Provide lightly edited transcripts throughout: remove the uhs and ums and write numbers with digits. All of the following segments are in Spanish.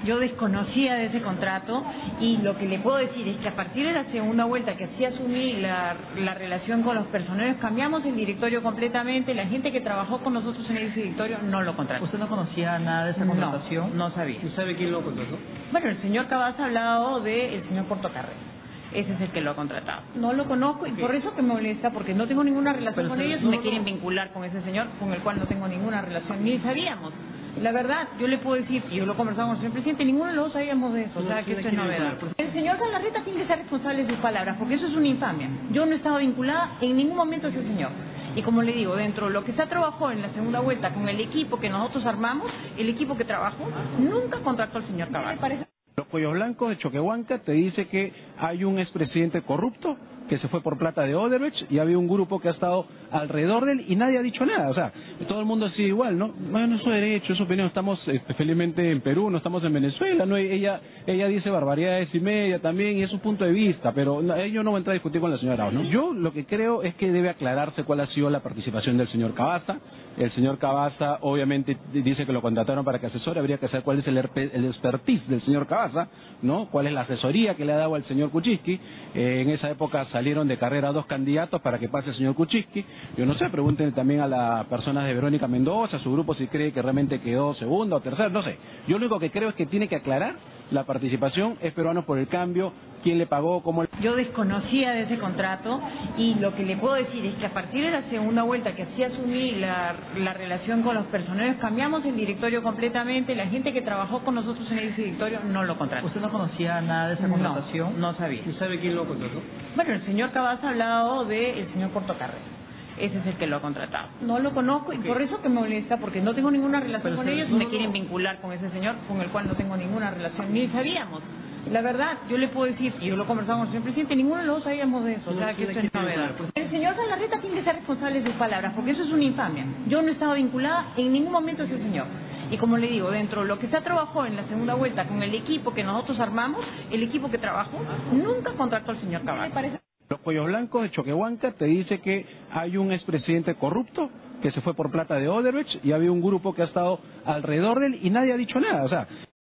Yo desconocía de ese contrato y lo que le puedo decir es que a partir de la segunda vuelta que así asumí la relación con los personeros, cambiamos el directorio completamente. La gente que trabajó con nosotros en ese directorio no lo contrató. ¿Usted no conocía nada de esa contratación? No sabía. ¿Y sabe quién lo contrató? Bueno, el señor Cabaza ha hablado del señor Portocarrero. Ese es el que lo ha contratado. No lo conozco y por eso que me molesta, porque no tengo ninguna relación con ellos y me quieren vincular con ese señor con el cual no tengo ninguna relación, ni sabíamos. La verdad, yo le puedo decir, y yo lo he conversado con el señor presidente, ninguno de los dos sabíamos de eso, o sea que esto es novedad. El señor Galarreta tiene que ser responsable de sus palabras, porque eso es una infamia. Yo no estaba vinculada en ningún momento a ese señor. Y como le digo, dentro de lo que se trabajó en la segunda vuelta con el equipo que nosotros armamos, el equipo que trabajó, nunca contrató al señor Cabaza. Los Cuellos Blancos de Choquehuanca te dice que hay un expresidente corrupto que se fue por plata de Odebrecht y había un grupo que ha estado alrededor de él y nadie ha dicho nada. O sea, todo el mundo sigue igual, ¿no? Bueno, es su derecho, es su opinión. Estamos felizmente en Perú, no estamos en Venezuela, ¿no? Ella dice barbaridades y media también y es su punto de vista, pero yo no voy a entrar a discutir con la señora Arauz, ¿no? Yo lo que creo es que debe aclararse cuál ha sido la participación del señor Cabaza. El señor Cabaza obviamente dice que lo contrataron para que asesore, habría que saber cuál es el expertise del señor Cabaza, ¿no? Cuál es la asesoría que le ha dado al señor Kuczynski. En esa época salieron de carrera 2 candidatos para que pase el señor Kuczynski. Yo no sé, pregúntenle también a las personas de Verónica Mendoza, a su grupo, si cree que realmente quedó segunda o tercera, no sé. Yo lo único que creo es que tiene que aclarar la participación, es Peruanos por el Cambio, quién le pagó, cómo... Yo desconocía de ese contrato y lo que le puedo decir es que a partir de la segunda vuelta que así asumí la relación con los personeros, cambiamos el directorio completamente. La gente que trabajó con nosotros en ese directorio no lo contrató. ¿Usted no conocía nada de esa contratación? No sabía. ¿Y sabe quién lo contrató? Bueno, el señor Cabaza ha hablado del señor Portocarrero. Ese es el que lo ha contratado. No lo conozco y por eso que me molesta, porque no tengo ninguna relación con ellos y me quieren vincular con ese señor con el cual no tengo ninguna relación, ni sabíamos. La verdad, yo le puedo decir, y yo lo he conversado con el señor presidente, ninguno de los dos sabíamos de eso, o sea que esto es novedad. El señor Galarreta tiene que ser responsable de sus palabras, porque eso es una infamia. Yo no estaba vinculada en ningún momento a ese señor. Y como le digo, dentro de lo que se trabajó en la segunda vuelta con el equipo que nosotros armamos, el equipo que trabajó, nunca contrató al señor Cabaza. Los Cuellos Blancos de Choquehuanca te dice que hay un expresidente corrupto que se fue por plata de Odebrecht y había un grupo que ha estado alrededor de él y nadie ha dicho nada. O sea,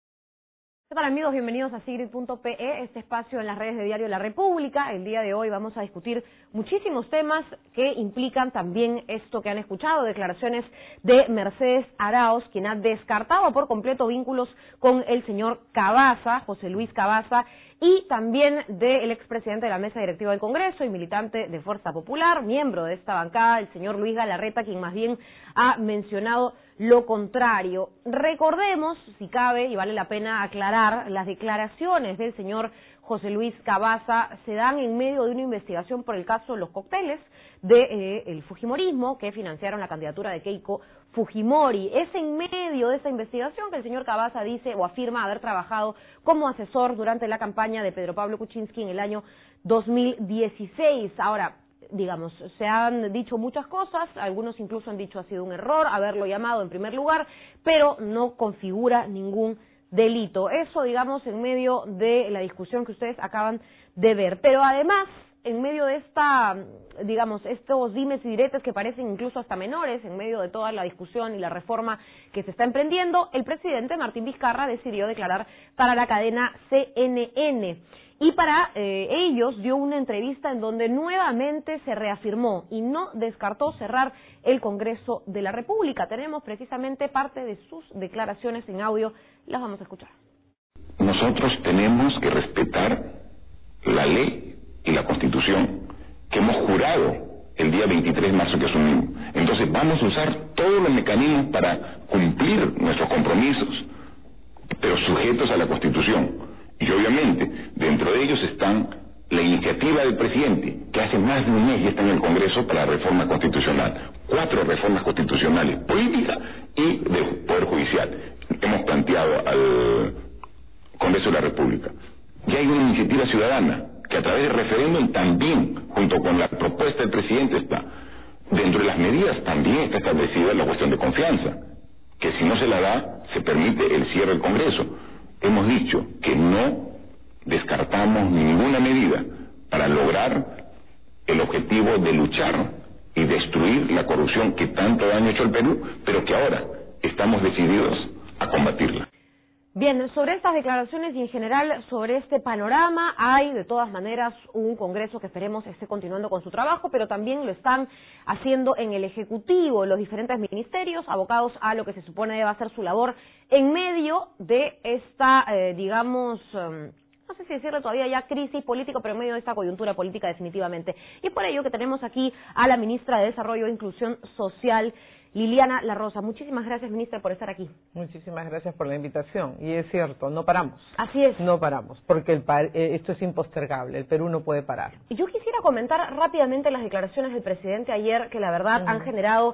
¿Qué tal, amigos? Bienvenidos a Sigrid.pe, este espacio en las redes de Diario La República. El día de hoy vamos a discutir muchísimos temas que implican también esto que han escuchado, declaraciones de Mercedes Arauz, quien ha descartado por completo vínculos con el señor Cabaza, José Luis Cabaza, y también del expresidente de la mesa directiva del Congreso y militante de Fuerza Popular, miembro de esta bancada, el señor Luis Galarreta, quien más bien ha mencionado lo contrario. Recordemos, si cabe, y vale la pena aclarar, las declaraciones del señor José Luis Cabaza se dan en medio de una investigación por el caso de los cócteles del Fujimorismo que financiaron la candidatura de Keiko Fujimori. Es en medio de esa investigación que el señor Cabaza dice o afirma haber trabajado como asesor durante la campaña de Pedro Pablo Kuczynski en el año 2016. Ahora, digamos, se han dicho muchas cosas, algunos incluso han dicho ha sido un error haberlo llamado en primer lugar, pero no configura ningún delito. Eso, digamos, en medio de la discusión que ustedes acaban de ver. Pero además, en medio de esta, digamos, estos dimes y diretes que parecen incluso hasta menores, en medio de toda la discusión y la reforma que se está emprendiendo, el presidente Martín Vizcarra decidió declarar para la cadena CNN. Y para ellos dio una entrevista en donde nuevamente se reafirmó y no descartó cerrar el Congreso de la República. Tenemos precisamente parte de sus declaraciones en audio, las vamos a escuchar. Nosotros tenemos que respetar la ley y la Constitución que hemos jurado el día 23 de marzo que asumimos. Entonces vamos a usar todos los mecanismos para cumplir nuestros compromisos, pero sujetos a la Constitución. Y obviamente, dentro de ellos están la iniciativa del presidente, que hace más de un mes ya está en el Congreso para la reforma constitucional. 4 reformas constitucionales, políticas y del Poder Judicial. Hemos planteado al Congreso de la República. Y hay una iniciativa ciudadana, que a través del referéndum también, junto con la propuesta del presidente, está. Dentro de las medidas también está establecida la cuestión de confianza, que si no se la da, se permite el cierre del Congreso. Hemos dicho que no descartamos ninguna medida para lograr el objetivo de luchar y destruir la corrupción que tanto daño ha hecho al Perú, pero que ahora estamos decididos a combatirla. Bien, sobre estas declaraciones y en general sobre este panorama, hay de todas maneras un Congreso que esperemos esté continuando con su trabajo, pero también lo están haciendo en el Ejecutivo, los diferentes ministerios, abocados a lo que se supone deba ser su labor en medio de esta, no sé si decirlo todavía ya crisis política, pero en medio de esta coyuntura política definitivamente. Y es por ello que tenemos aquí a la ministra de Desarrollo e Inclusión Social, Liliana La Rosa. Muchísimas gracias, ministra, por estar aquí. Muchísimas gracias por la invitación. Y es cierto, no paramos. Así es. No paramos, porque esto es impostergable. El Perú no puede parar. Yo quisiera comentar rápidamente las declaraciones del presidente ayer, que la verdad han generado,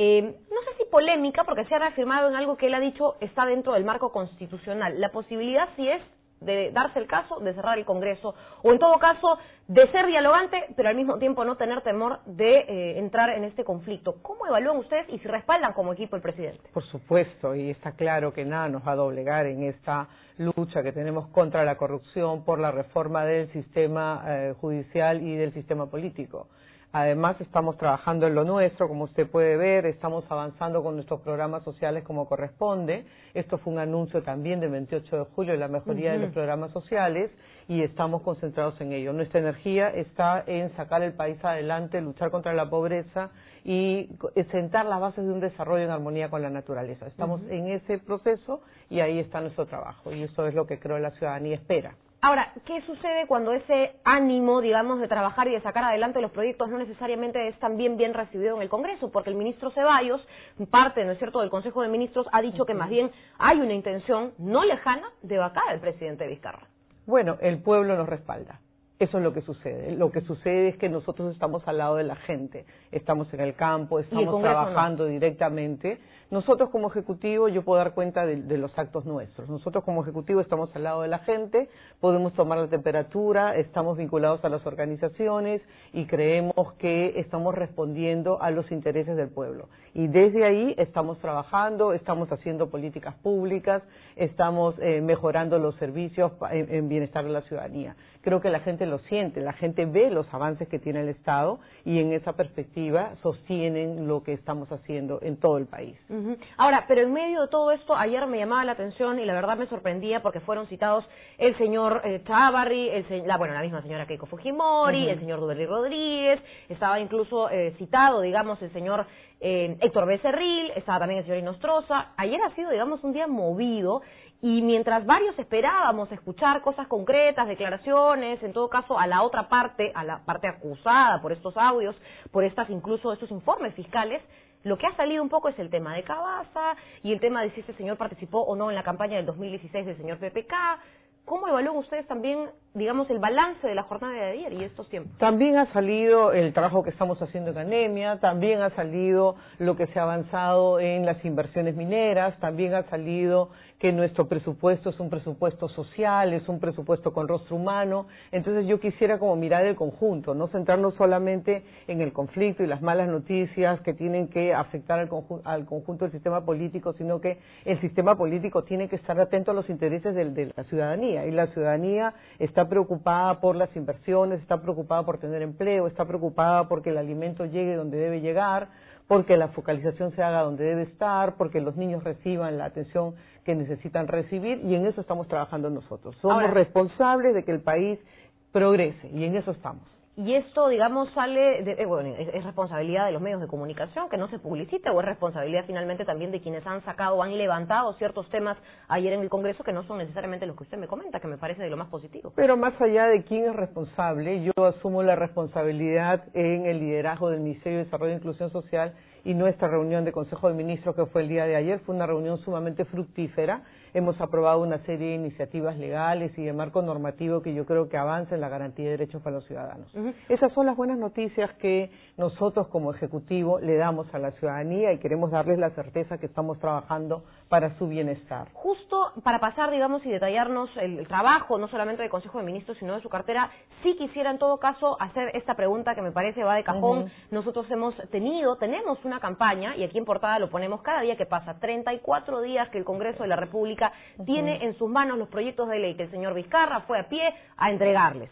no sé si polémica, porque se ha reafirmado en algo que él ha dicho está dentro del marco constitucional. La posibilidad, si es de darse el caso de cerrar el Congreso, o en todo caso de ser dialogante, pero al mismo tiempo no tener temor de entrar en este conflicto. ¿Cómo evalúan ustedes y si respaldan como equipo el presidente? Por supuesto, y está claro que nada nos va a doblegar en esta lucha que tenemos contra la corrupción, por la reforma del sistema judicial y del sistema político. Además, estamos trabajando en lo nuestro, como usted puede ver, estamos avanzando con nuestros programas sociales como corresponde. Esto fue un anuncio también del 28 de julio de la mejoría de los programas sociales y estamos concentrados en ello. Nuestra energía está en sacar el país adelante, luchar contra la pobreza y sentar las bases de un desarrollo en armonía con la naturaleza. Estamos en ese proceso y ahí está nuestro trabajo y eso es lo que creo la ciudadanía espera. Ahora, ¿qué sucede cuando ese ánimo, digamos, de trabajar y de sacar adelante los proyectos no necesariamente es también bien recibido en el Congreso? Porque el ministro Ceballos, parte, ¿no es cierto?, del Consejo de Ministros, ha dicho que más bien hay una intención no lejana de vacar al presidente Vizcarra. Bueno, el pueblo nos respalda. Eso es lo que sucede. Lo que sucede es que nosotros estamos al lado de la gente. Estamos en el campo, estamos trabajando directamente. Nosotros como Ejecutivo, yo puedo dar cuenta de los actos nuestros. Nosotros como Ejecutivo estamos al lado de la gente, podemos tomar la temperatura, estamos vinculados a las organizaciones y creemos que estamos respondiendo a los intereses del pueblo. Y desde ahí estamos trabajando, estamos haciendo políticas públicas, estamos mejorando los servicios en bienestar de la ciudadanía. Creo que la gente lo siente, la gente ve los avances que tiene el Estado y en esa perspectiva sostienen lo que estamos haciendo en todo el país. Ahora, pero en medio de todo esto, ayer me llamaba la atención y la verdad me sorprendía porque fueron citados el señor Chávarri, la misma señora Keiko Fujimori, el señor Duberry Rodríguez, estaba incluso citado, digamos, el señor Héctor Becerril, estaba también el señor Inostroza. Ayer ha sido, digamos, un día movido y mientras varios esperábamos escuchar cosas concretas, declaraciones, en todo caso a la otra parte, a la parte acusada por estos audios, por incluso estos informes fiscales, lo que ha salido un poco es el tema de Cavazza y el tema de si este señor participó o no en la campaña del 2016 del señor PPK. ¿Cómo evalúan ustedes también, digamos, el balance de la jornada de ayer y estos tiempos? También ha salido el trabajo que estamos haciendo en anemia, también ha salido lo que se ha avanzado en las inversiones mineras, también ha salido que nuestro presupuesto es un presupuesto social, es un presupuesto con rostro humano. Entonces yo quisiera como mirar el conjunto, no centrarnos solamente en el conflicto y las malas noticias que tienen que afectar al conjunto del sistema político, sino que el sistema político tiene que estar atento a los intereses de la ciudadanía. Y la ciudadanía está preocupada por las inversiones, está preocupada por tener empleo, está preocupada porque el alimento llegue donde debe llegar, porque la focalización se haga donde debe estar, porque los niños reciban la atención que necesitan recibir, y en eso estamos trabajando nosotros. Somos responsables de que el país progrese, y en eso estamos. Y esto, digamos, sale, es responsabilidad de los medios de comunicación que no se publicite, o es responsabilidad finalmente también de quienes han sacado o han levantado ciertos temas ayer en el Congreso que no son necesariamente los que usted me comenta, que me parece de lo más positivo. Pero más allá de quién es responsable, yo asumo la responsabilidad en el liderazgo del Ministerio de Desarrollo e Inclusión Social, y nuestra reunión de Consejo de Ministros que fue el día de ayer fue una reunión sumamente fructífera. Hemos aprobado una serie de iniciativas legales y de marco normativo que yo creo que avanza en la garantía de derechos para los ciudadanos. Esas son las buenas noticias que nosotros como Ejecutivo le damos a la ciudadanía y queremos darles la certeza que estamos trabajando para su bienestar. Justo para pasar, digamos, y detallarnos el trabajo, no solamente del Consejo de Ministros, sino de su cartera, sí quisiera en todo caso hacer esta pregunta que me parece va de cajón. Nosotros tenemos una campaña, y aquí en portada lo ponemos cada día que pasa, 34 días que el Congreso de la República tiene en sus manos los proyectos de ley que el señor Vizcarra fue a pie a entregarles.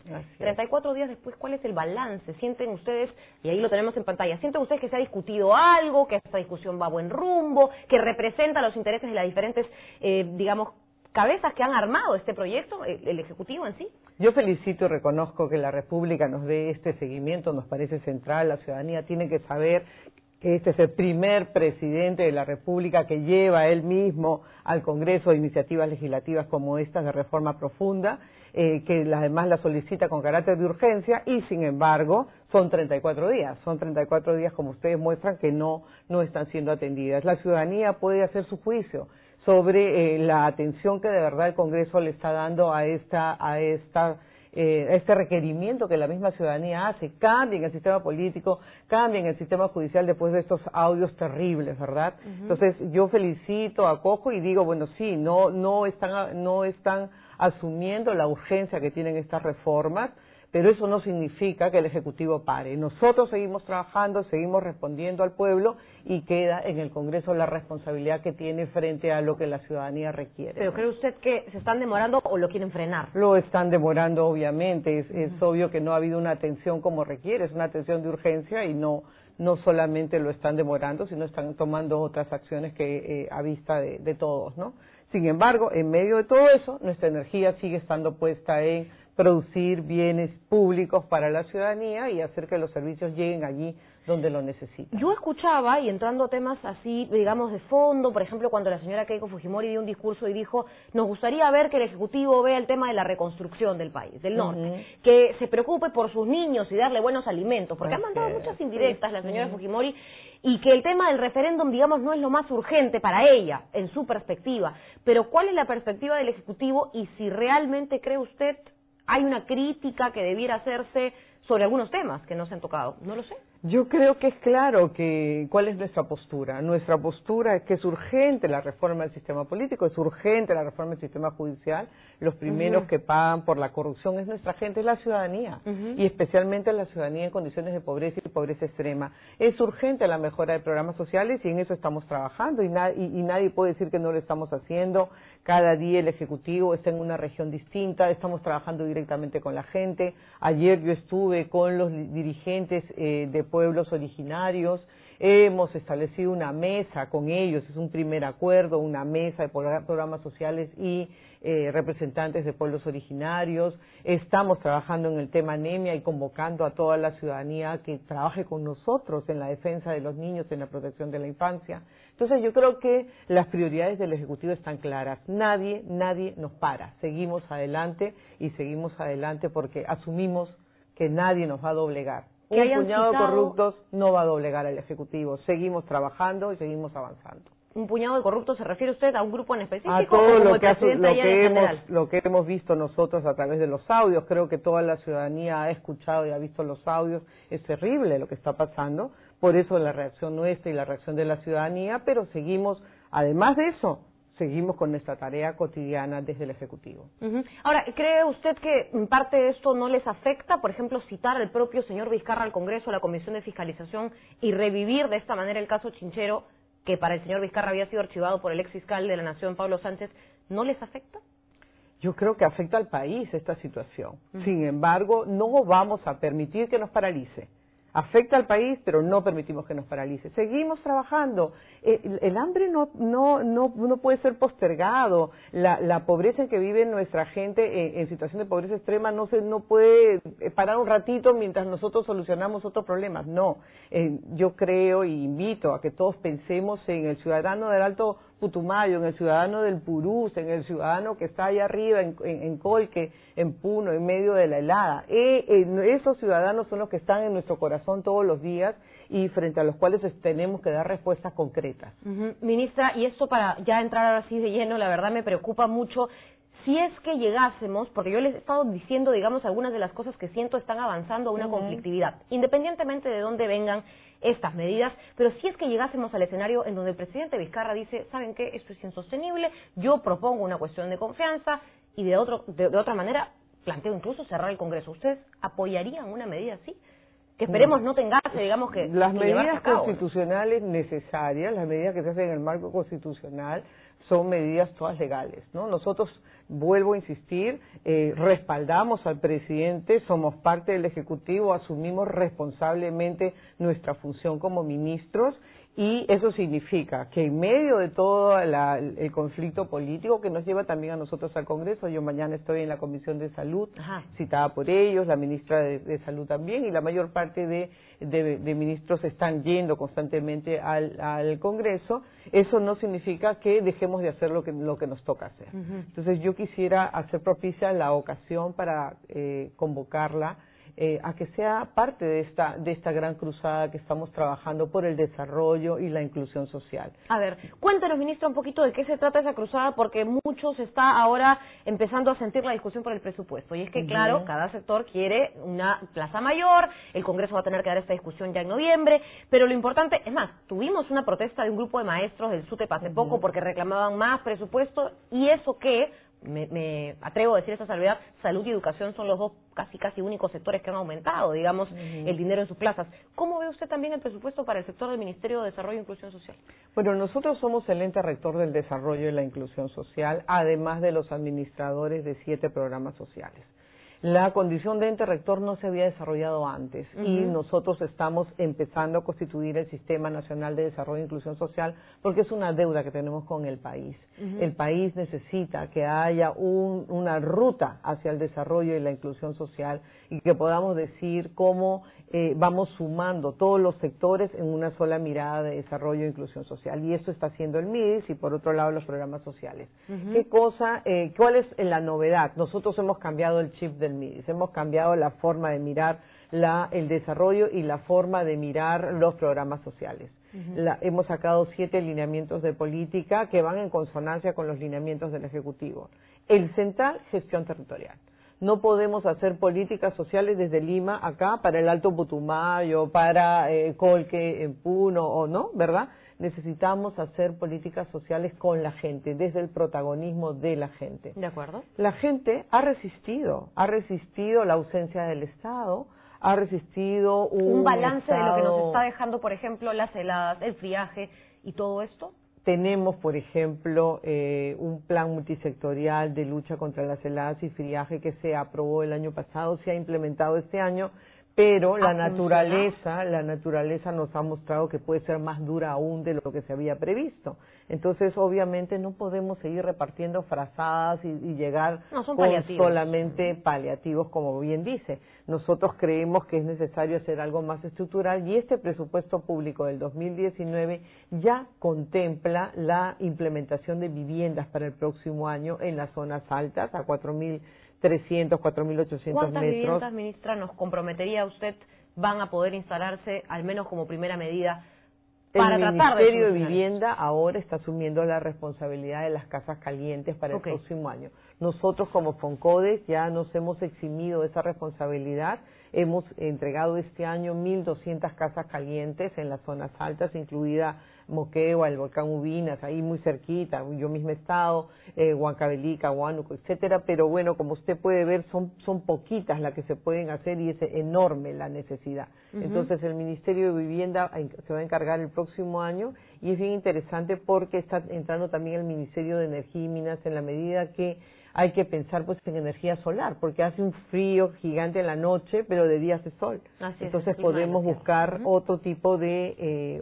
34 días después, ¿cuál es el balance? ¿Sienten ustedes, y ahí lo tenemos en pantalla, sienten ustedes que se ha discutido algo, que esta discusión va a buen rumbo, que representa los intereses de las diferentes, digamos, cabezas que han armado este proyecto, el Ejecutivo en sí. Yo felicito y reconozco que la República nos dé este seguimiento, nos parece central. La ciudadanía tiene que saber que este es el primer presidente de la República que lleva él mismo al Congreso iniciativas legislativas como estas de reforma profunda, que además la solicita con carácter de urgencia y, sin embargo, son 34 días. Son 34 días, como ustedes muestran, que no están siendo atendidas. La ciudadanía puede hacer su juicio sobre la atención que de verdad el Congreso le está dando a este requerimiento que la misma ciudadanía hace. Cambien el sistema político, cambien el sistema judicial después de estos audios terribles, ¿verdad? Entonces yo felicito, acojo y digo, bueno, sí, no están asumiendo la urgencia que tienen estas reformas, pero eso no significa que el Ejecutivo pare. Nosotros seguimos trabajando, seguimos respondiendo al pueblo y queda en el Congreso la responsabilidad que tiene frente a lo que la ciudadanía requiere. ¿Pero cree usted que se están demorando o lo quieren frenar? Lo están demorando, obviamente. Es obvio que no ha habido una atención como requiere, es una atención de urgencia y no solamente lo están demorando, sino están tomando otras acciones que a vista de todos, ¿no? Sin embargo, en medio de todo eso, nuestra energía sigue estando puesta en producir bienes públicos para la ciudadanía y hacer que los servicios lleguen allí donde lo necesitan. Yo escuchaba, y entrando a temas así, digamos, de fondo, por ejemplo, cuando la señora Keiko Fujimori dio un discurso y dijo, nos gustaría ver que el Ejecutivo vea el tema de la reconstrucción del país, del norte, que se preocupe por sus niños y darle buenos alimentos, porque ha mandado muchas indirectas la señora Fujimori, y que el tema del referéndum, digamos, no es lo más urgente para ella, en su perspectiva. Pero ¿cuál es la perspectiva del Ejecutivo y si realmente cree usted hay una crítica que debiera hacerse sobre algunos temas que no se han tocado? No lo sé. Yo creo que es claro cuál es nuestra postura. Nuestra postura es que es urgente la reforma del sistema político, es urgente la reforma del sistema judicial. Los primeros que pagan por la corrupción es nuestra gente, es la ciudadanía, y especialmente la ciudadanía en condiciones de pobreza y pobreza extrema. Es urgente la mejora de programas sociales y en eso estamos trabajando y nadie puede decir que no lo estamos haciendo. Cada día el Ejecutivo está en una región distinta, estamos trabajando directamente con la gente. Ayer yo estuve con los dirigentes de pueblos originarios, hemos establecido una mesa con ellos, es un primer acuerdo, una mesa de programas sociales y representantes de pueblos originarios. Estamos trabajando en el tema anemia y convocando a toda la ciudadanía que trabaje con nosotros en la defensa de los niños, en la protección de la infancia. Entonces yo creo que las prioridades del Ejecutivo están claras. Nadie nos para. Seguimos adelante y seguimos adelante porque asumimos que nadie nos va a doblegar. Un puñado de corruptos no va a doblegar al Ejecutivo. Seguimos trabajando y seguimos avanzando. ¿Un puñado de corruptos se refiere usted a un grupo en específico? A todo lo que hemos visto nosotros a través de los audios. Creo que toda la ciudadanía ha escuchado y ha visto los audios. Es terrible lo que está pasando. Por eso la reacción nuestra y la reacción de la ciudadanía, pero seguimos, además de eso, seguimos con nuestra tarea cotidiana desde el Ejecutivo. Ahora, ¿cree usted que en parte de esto no les afecta, por ejemplo, citar al propio señor Vizcarra al Congreso, a la Comisión de Fiscalización, y revivir de esta manera el caso Chinchero, que para el señor Vizcarra había sido archivado por el ex fiscal de la Nación, Pablo Sánchez? ¿No les afecta? Yo creo que afecta al país esta situación. Sin embargo, no vamos a permitir que nos paralice. Afecta al país, pero no permitimos que nos paralice. Seguimos trabajando. El hambre no puede ser postergado. La pobreza en que vive nuestra gente en situación de pobreza extrema no puede parar un ratito mientras nosotros solucionamos otros problemas. No. Yo creo y invito a que todos pensemos en el ciudadano del Alto Putumayo, en el ciudadano del Purús, en el ciudadano que está allá arriba en Colque, en Puno, en medio de la helada. Esos ciudadanos son los que están en nuestro corazón todos los días y frente a los cuales tenemos que dar respuestas concretas. Ministra, y esto para ya entrar ahora sí de lleno, la verdad me preocupa mucho. Si es que llegásemos, porque yo les he estado diciendo, digamos, algunas de las cosas que siento están avanzando a una conflictividad, independientemente de dónde vengan estas medidas, pero si es que llegásemos al escenario en donde el presidente Vizcarra dice, ¿saben qué? Esto es insostenible, yo propongo una cuestión de confianza y de otra manera planteo incluso cerrar el Congreso. ¿Ustedes apoyarían una medida así? Que esperemos no tengarse, digamos, que las medidas cabo, constitucionales necesarias, las medidas que se hacen en el marco constitucional, son medidas todas legales, ¿no? Nosotros, vuelvo a insistir, respaldamos al presidente, somos parte del Ejecutivo, asumimos responsablemente nuestra función como ministros Y eso significa que en medio de todo el conflicto político que nos lleva también a nosotros al Congreso, yo mañana estoy en la Comisión de Salud, citada por ellos, la ministra de Salud también, y la mayor parte de ministros están yendo constantemente al Congreso, eso no significa que dejemos de hacer lo que nos toca hacer. Entonces yo quisiera hacer propicia la ocasión para convocarla a que sea parte de esta gran cruzada que estamos trabajando por el desarrollo y la inclusión social. A ver, cuéntanos, ministra, un poquito de qué se trata esa cruzada, porque muchos está ahora empezando a sentir la discusión por el presupuesto. Y es que, claro, cada sector quiere una plaza mayor, el Congreso va a tener que dar esta discusión ya en noviembre, pero lo importante, es más, tuvimos una protesta de un grupo de maestros del SUTEP hace poco porque reclamaban más presupuesto, y eso que me atrevo a decir esta salvedad, salud y educación son los dos casi únicos sectores que han aumentado, digamos, el dinero en sus plazas. ¿Cómo ve usted también el presupuesto para el sector del Ministerio de Desarrollo e Inclusión Social? Bueno, nosotros somos el ente rector del desarrollo y la inclusión social, además de los administradores de 7 programas sociales. La condición de ente rector no se había desarrollado antes y nosotros estamos empezando a constituir el Sistema Nacional de Desarrollo e Inclusión Social porque es una deuda que tenemos con el país. El país necesita que haya una ruta hacia el desarrollo y la inclusión social y que podamos decir cómo vamos sumando todos los sectores en una sola mirada de desarrollo e inclusión social. Y eso está haciendo el MIDIS y por otro lado los programas sociales. ¿Cuál es la novedad? Nosotros hemos cambiado el chip del MIDIS, hemos cambiado la forma de mirar el desarrollo y la forma de mirar los programas sociales. Hemos sacado 7 lineamientos de política que van en consonancia con los lineamientos del Ejecutivo. El central, gestión territorial. No podemos hacer políticas sociales desde Lima acá para el Alto Putumayo, para Colque en Puno o no, ¿verdad? Necesitamos hacer políticas sociales con la gente, desde el protagonismo de la gente. ¿De acuerdo? La gente ha resistido la ausencia del Estado, ha resistido un balance Estado... de lo que nos está dejando, por ejemplo, las heladas, el friaje y todo esto. Tenemos, por ejemplo, un plan multisectorial de lucha contra las heladas y friaje que se aprobó el año pasado, se ha implementado este año, pero la naturaleza nos ha mostrado que puede ser más dura aún de lo que se había previsto. Entonces, obviamente, no podemos seguir repartiendo frazadas y llegar con solamente paliativos, como bien dice. Nosotros creemos que es necesario hacer algo más estructural y este presupuesto público del 2019 ya contempla la implementación de viviendas para el próximo año en las zonas altas, a 4.300, 4.800 metros. ¿Cuántas viviendas, ministra, nos comprometería usted van a poder instalarse, al menos como primera medida, para tratar de... El Ministerio de Vivienda ahora está asumiendo la responsabilidad de las casas calientes para el próximo año. Nosotros como FONCODES ya nos hemos eximido de esa responsabilidad. Hemos entregado este año 1.200 casas calientes en las zonas altas, incluida Moquegua, el volcán Ubinas, ahí muy cerquita, yo mismo he estado, Huancavelica, Huánuco, etcétera, pero bueno, como usted puede ver, son poquitas las que se pueden hacer y es enorme la necesidad. Entonces el Ministerio de Vivienda se va a encargar el próximo año y es bien interesante porque está entrando también el Ministerio de Energía y Minas en la medida que hay que pensar pues en energía solar, porque hace un frío gigante en la noche, pero de día hace sol. Entonces podemos buscar otro tipo de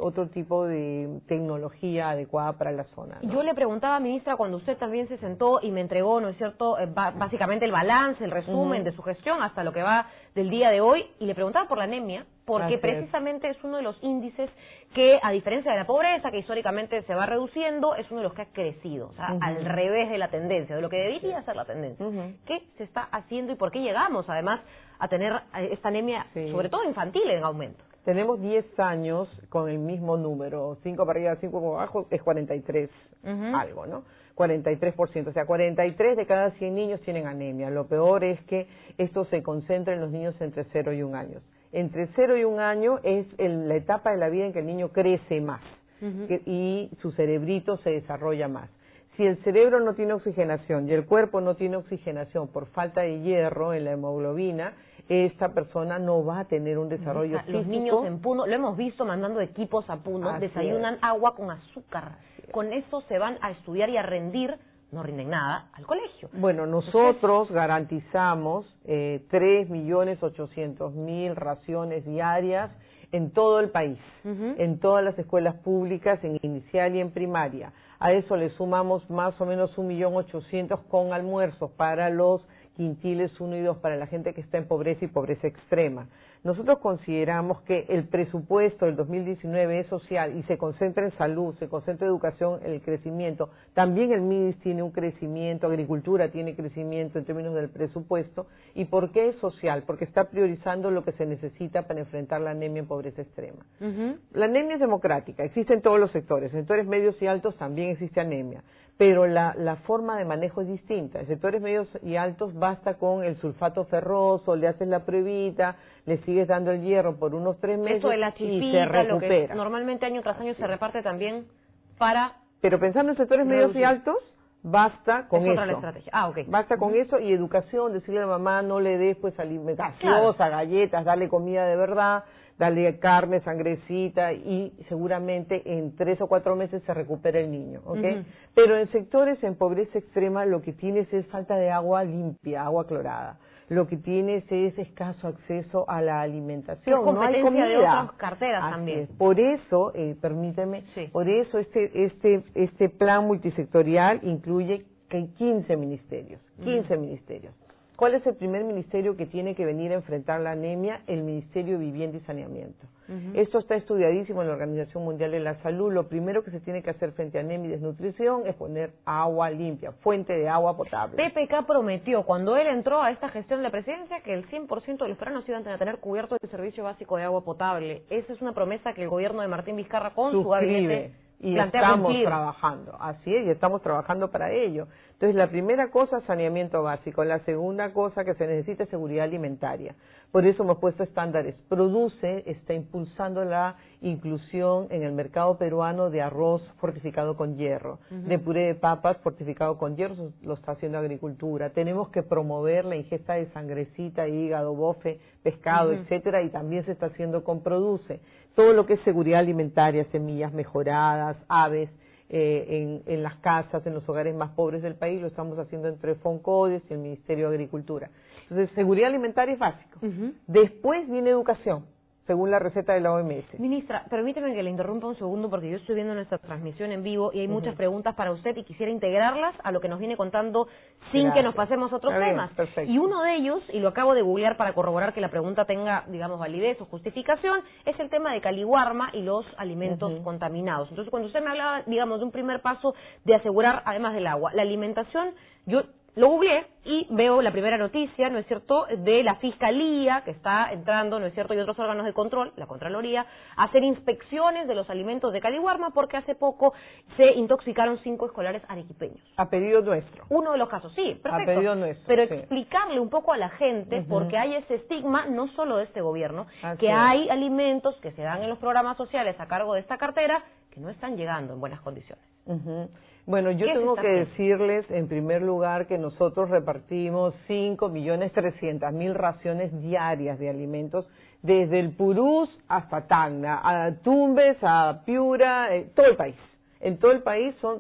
tecnología adecuada para la zona, ¿no? Yo le preguntaba, ministra, cuando usted también se sentó y me entregó, ¿no es cierto?, básicamente el balance, el resumen de su gestión hasta lo que va del día de hoy, y le preguntaba por la anemia, porque precisamente es uno de los índices que, a diferencia de la pobreza, que históricamente se va reduciendo, es uno de los que ha crecido, o sea, al revés de la tendencia, de lo que debería ser la tendencia. ¿Qué se está haciendo y por qué llegamos, además, a tener esta anemia, sobre todo infantil, en aumento? Tenemos 10 años con el mismo número, 5 para arriba, 5 para abajo, es 43 algo, ¿no? 43%, o sea, 43 de cada 100 niños tienen anemia. Lo peor es que esto se concentra en los niños entre 0 y 1 año. Entre 0 y 1 año es la etapa de la vida en que el niño crece más y su cerebrito se desarrolla más. Si el cerebro no tiene oxigenación y el cuerpo no tiene oxigenación por falta de hierro en la hemoglobina, esta persona no va a tener un desarrollo físico. Los niños en Puno, lo hemos visto mandando equipos a Puno, desayunan agua con azúcar. Con eso se van a estudiar y a rendir, no rinden nada, al colegio. Bueno, nosotros garantizamos 3.800.000 raciones diarias en todo el país, en todas las escuelas públicas, en inicial y en primaria. A eso le sumamos más o menos 1.800.000 con almuerzos para los quintiles 1 y 2, para la gente que está en pobreza y pobreza extrema. Nosotros consideramos que el presupuesto del 2019 es social y se concentra en salud, se concentra en educación, en el crecimiento. También el MIDIS tiene un crecimiento, agricultura tiene crecimiento en términos del presupuesto. ¿Y por qué es social? Porque está priorizando lo que se necesita para enfrentar la anemia en pobreza extrema. La anemia es democrática, existe en todos los sectores. En sectores medios y altos también existe anemia, pero la forma de manejo es distinta. En sectores medios y altos basta con el sulfato ferroso, le haces la pruebita, le sigues dando el hierro por unos 3 meses Eso de la chispita, y se recupera. lo que normalmente año tras año se reparte también para... Pero pensando en sectores medios y altos, basta con es otra la eso. estrategia. Ah, okay. Basta con eso y educación, decirle a la mamá no le des pues gaseosa, galletas, darle comida de verdad, darle carne, sangrecita y seguramente en 3 o 4 meses se recupera el niño, ¿ok? Pero en sectores en pobreza extrema lo que tienes es falta de agua limpia, agua clorada. Lo que tienes es escaso acceso a la alimentación, no hay comida de otras carteras. Así también. Es. Por eso, permíteme, por eso este plan multisectorial incluye 15 ministerios, 15 ministerios. ¿Cuál es el primer ministerio que tiene que venir a enfrentar la anemia? El Ministerio de Vivienda y Saneamiento. Esto está estudiadísimo en la Organización Mundial de la Salud. Lo primero que se tiene que hacer frente a anemia y desnutrición es poner agua limpia, fuente de agua potable. PPK prometió, cuando él entró a esta gestión de la presidencia, que el 100% de los peruanos iban a tener cubierto el servicio básico de agua potable. Esa es una promesa que el gobierno de Martín Vizcarra con su gabinete y estamos trabajando, así es, y estamos trabajando para ello. Entonces, la primera cosa, saneamiento básico. La segunda cosa que se necesita es seguridad alimentaria. Por eso hemos puesto estándares. Produce, está impulsando la inclusión en el mercado peruano de arroz fortificado con hierro, de puré de papas fortificado con hierro, lo está haciendo agricultura. Tenemos que promover la ingesta de sangrecita, hígado, bofe, pescado, etcétera, y también se está haciendo con Produce. Todo lo que es seguridad alimentaria, semillas mejoradas, aves, en las casas, en los hogares más pobres del país, lo estamos haciendo entre FONCODES y el Ministerio de Agricultura. Entonces, seguridad alimentaria es básico. Después viene educación, según la receta de la OMS. Ministra, permíteme que le interrumpa un segundo porque yo estoy viendo nuestra transmisión en vivo y hay muchas preguntas para usted y quisiera integrarlas a lo que nos viene contando sin que nos pasemos a otros temas. Perfecto. Y uno de ellos, y lo acabo de googlear para corroborar que la pregunta tenga, digamos, validez o justificación, es el tema de Caliwarma y los alimentos contaminados. Entonces, cuando usted me hablaba, digamos, de un primer paso de asegurar, además del agua, la alimentación, yo lo googleé y veo la primera noticia, ¿no es cierto?, de la Fiscalía, que está entrando, ¿no es cierto?, y otros órganos de control, la Contraloría, a hacer inspecciones de los alimentos de Caliwarma porque hace poco se intoxicaron 5 escolares arequipeños. A pedido nuestro. Uno de los casos, sí, perfecto. A pedido nuestro, pero explicarle un poco a la gente, porque hay ese estigma, no solo de este gobierno, que hay alimentos que se dan en los programas sociales a cargo de esta cartera que no están llegando en buenas condiciones. Bueno, yo tengo que decirles, en primer lugar, que nosotros repartimos 5.300.000 raciones diarias de alimentos, desde el Purús hasta Tacna, a Tumbes, a Piura, todo el país. En todo el país son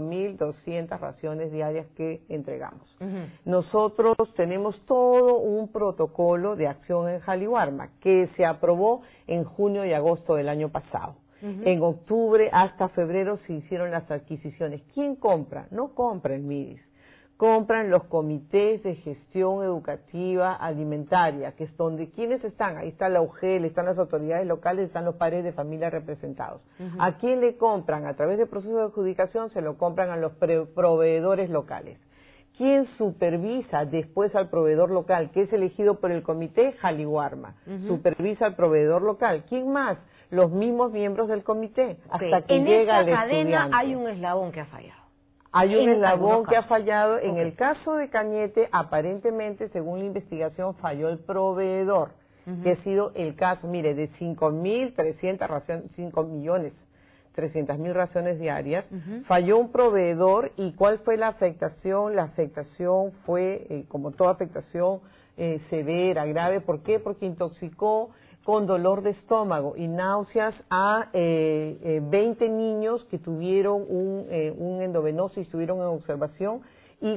5.200 raciones diarias que entregamos. Nosotros tenemos todo un protocolo de acción en Caliwarma que se aprobó en junio y agosto del año pasado. En octubre hasta febrero se hicieron las adquisiciones. ¿Quién compra? No compra el MIDIS. Compran los comités de gestión educativa alimentaria, que es donde, ¿quiénes están? Ahí está la UGEL, están las autoridades locales, están los padres de familia representados. ¿A quién le compran? A través del proceso de adjudicación se lo compran a los proveedores locales. ¿Quién supervisa después al proveedor local, que es elegido por el comité? Caliwarma. Supervisa al proveedor local. ¿Quién más? Los mismos miembros del comité, hasta que llega el estudiante. En esta cadena hay un eslabón que ha fallado. Hay un eslabón que ha fallado. En el caso de Cañete, aparentemente, según la investigación, falló el proveedor, que ha sido el caso, mire, de 5.300 raciones, 5.300.000 raciones diarias, falló un proveedor. ¿Y cuál fue la afectación? La afectación fue, como toda afectación, severa, grave. ¿Por qué? Porque intoxicó con dolor de estómago y náuseas a 20 niños que tuvieron un endovenoso y estuvieron en observación, y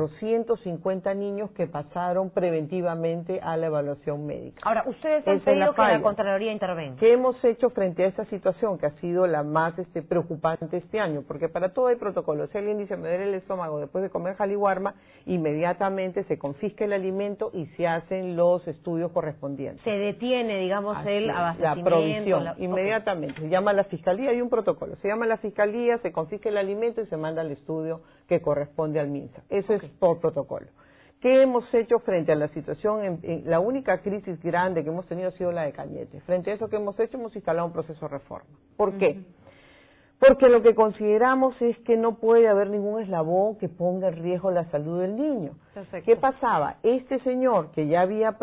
450 niños que pasaron preventivamente a la evaluación médica. Ahora, ustedes han pedido que la Contraloría intervenga. ¿Qué hemos hecho frente a esta situación que ha sido la más preocupante este año? Porque para todo hay protocolos. Si alguien dice me duele el estómago después de comer jaliwarma, inmediatamente se confisca el alimento y se hacen los estudios correspondientes. Se detiene, digamos, el abastecimiento. La provisión, inmediatamente. Se llama a la fiscalía, hay un protocolo. Se llama a la fiscalía, se confisca el alimento y se manda al estudio que corresponde al MINSA. Eso es por protocolo. ¿Qué hemos hecho frente a la situación? La única crisis grande que hemos tenido ha sido la de Cañete. Frente a eso que hemos hecho, hemos instalado un proceso de reforma. ¿Por qué? Porque lo que consideramos es que no puede haber ningún eslabón que ponga en riesgo la salud del niño. Perfecto. ¿Qué pasaba? Este señor que ya había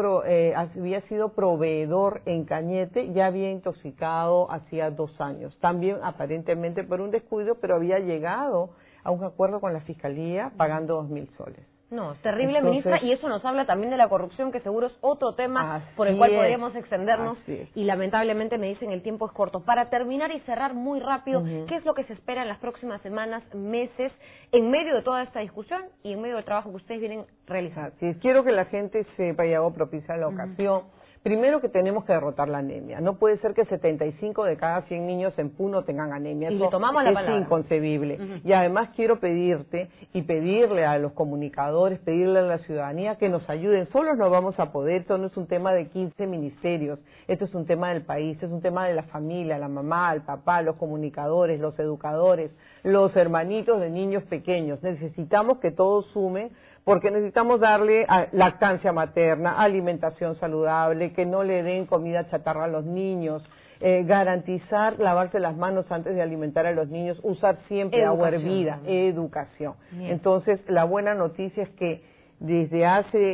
sido proveedor en Cañete, ya había intoxicado hacía 2 años. También aparentemente por un descuido, pero había llegado a un acuerdo con la Fiscalía pagando 2.000 soles. No, terrible, ministra, y eso nos habla también de la corrupción, que seguro es otro tema por el cual podríamos extendernos, y lamentablemente me dicen el tiempo es corto. Para terminar y cerrar muy rápido, ¿qué es lo que se espera en las próximas semanas, meses, en medio de toda esta discusión y en medio del trabajo que ustedes vienen realizando? Sí, quiero que la gente sepa, y hago propicia la ocasión, primero que tenemos que derrotar la anemia. No puede ser que 75 de cada 100 niños en Puno tengan anemia. Y eso le tomamos la palabra. Es inconcebible. Y además quiero pedirte y pedirle a los comunicadores, pedirle a la ciudadanía que nos ayuden. Solos no vamos a poder, esto no es un tema de 15 ministerios, esto es un tema del país, es un tema de la familia, la mamá, el papá, los comunicadores, los educadores, los hermanitos de niños pequeños. Necesitamos que todos sumen, porque necesitamos darle lactancia materna, alimentación saludable, que no le den comida chatarra a los niños, garantizar lavarse las manos antes de alimentar a los niños, usar siempre agua hervida, educación. Bien. Entonces, la buena noticia es que desde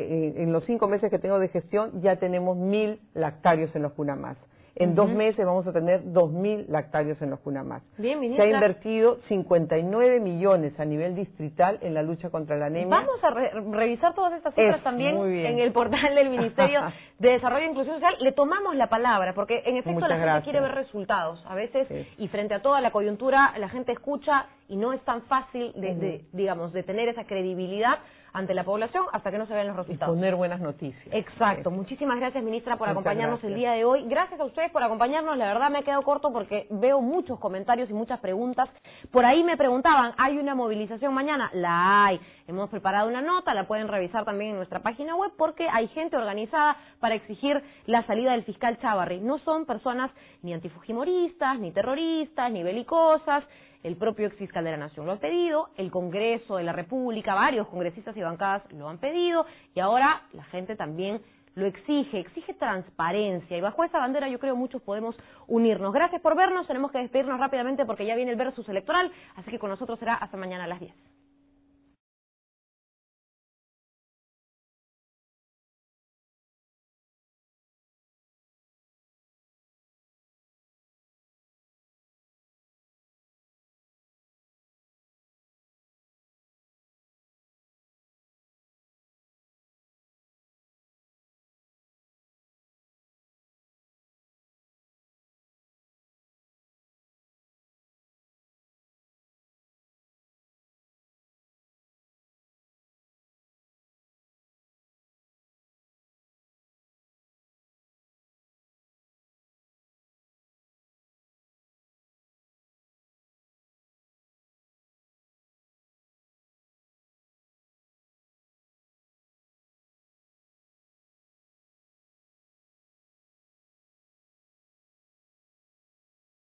en los 5 meses que tengo de gestión, ya tenemos 1.000 lactarios en los CUNAMAS. En 2 meses vamos a tener 2.000 lactarios en los CUNAMAS. Bien, ministra. Se ha invertido 59 millones a nivel distrital en la lucha contra la anemia. Vamos a revisar todas estas cifras también en el portal del Ministerio de Desarrollo e Inclusión Social. Le tomamos la palabra, porque en efecto la gente quiere ver resultados. A veces, y frente a toda la coyuntura, la gente escucha y no es tan fácil de tener esa credibilidad ante la población hasta que no se vean los resultados. Y poner buenas noticias. Exacto. Muchísimas gracias, ministra, por acompañarnos el día de hoy. Gracias a ustedes por acompañarnos. La verdad me he quedado corto porque veo muchos comentarios y muchas preguntas. Por ahí me preguntaban, ¿hay una movilización mañana? La hay. Hemos preparado una nota, la pueden revisar también en nuestra página web, porque hay gente organizada para exigir la salida del fiscal Chávarri. No son personas ni antifujimoristas, ni terroristas, ni belicosas. El propio exfiscal de la Nación lo ha pedido, el Congreso de la República, varios congresistas y bancadas lo han pedido, y ahora la gente también lo exige transparencia, y bajo esa bandera yo creo muchos podemos unirnos. Gracias por vernos, tenemos que despedirnos rápidamente porque ya viene el versus electoral, así que con nosotros será hasta mañana a las 10.